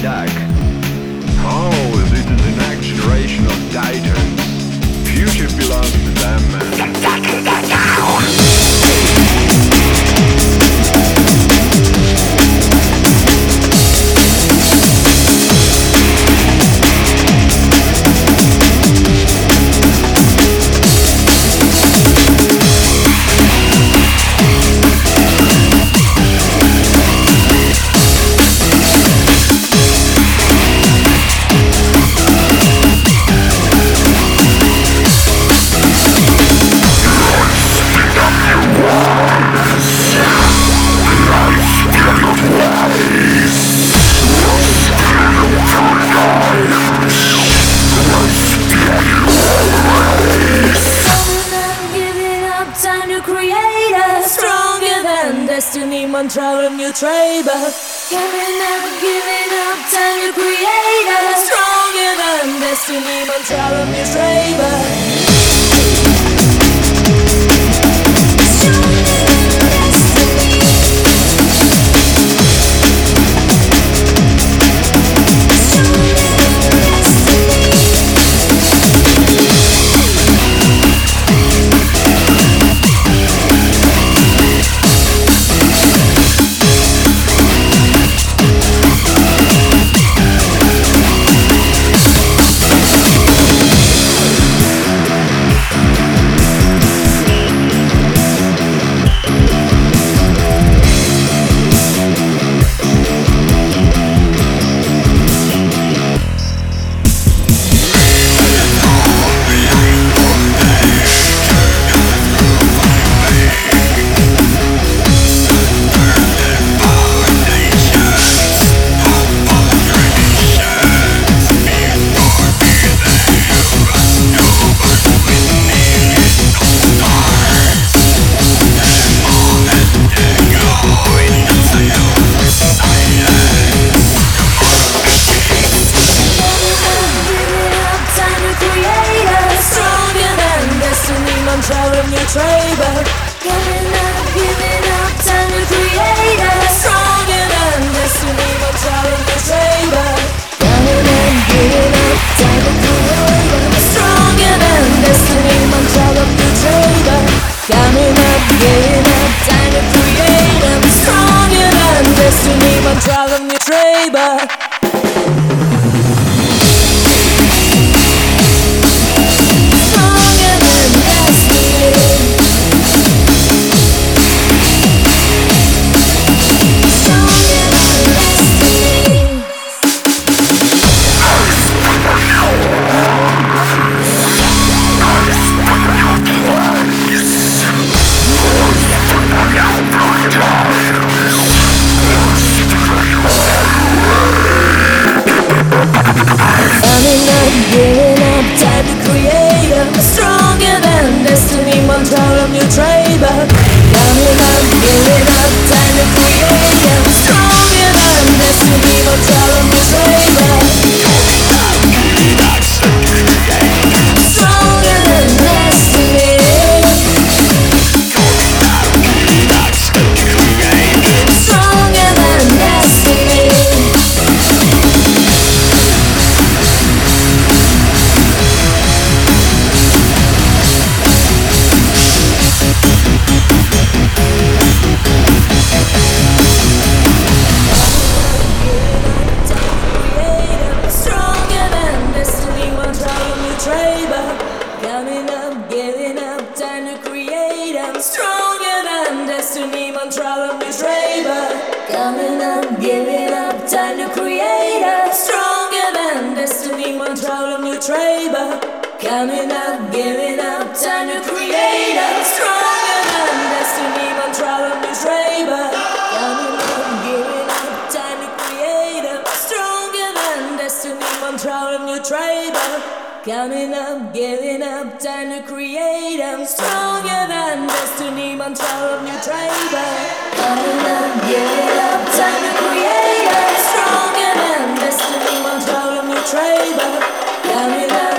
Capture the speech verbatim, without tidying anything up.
dag. Oh, this is the next generation of titans. Future belongs to them, man. Destiny, mantra of new trader. Giving up, giving up, time to create a stronger than destiny, mantra of new trader. Mantra of new trader. Giving up, giving up, time to create a stronger than destiny, mantra of new trader. Giving up, giving up, time to create a stronger than destiny, mantra of new trader. Coming up, giving up, time to create a stronger than destiny, mantra of new trader. Giving up, time to create a stronger than destiny, mantra of new trader. Coming up, giving up, time to create a stronger than destiny, mantra of new trader. Stronger than destiny. Stronger than destiny. Coming up, giving up, time to create a stronger than destiny, mantra of new trader. Coming up, giving up, time to create a stronger than destiny, mantra of new trader. Coming up, giving up, time to create a stronger than destiny, mantra of new trader. Coming up, giving up, time to create a stronger than destiny, mantra of new trader. Coming up, giving up, time to create a stronger than destiny, mantra of new trader. Coming up, giving up, time to create a stronger than destiny, mantra of new trader. Coming up.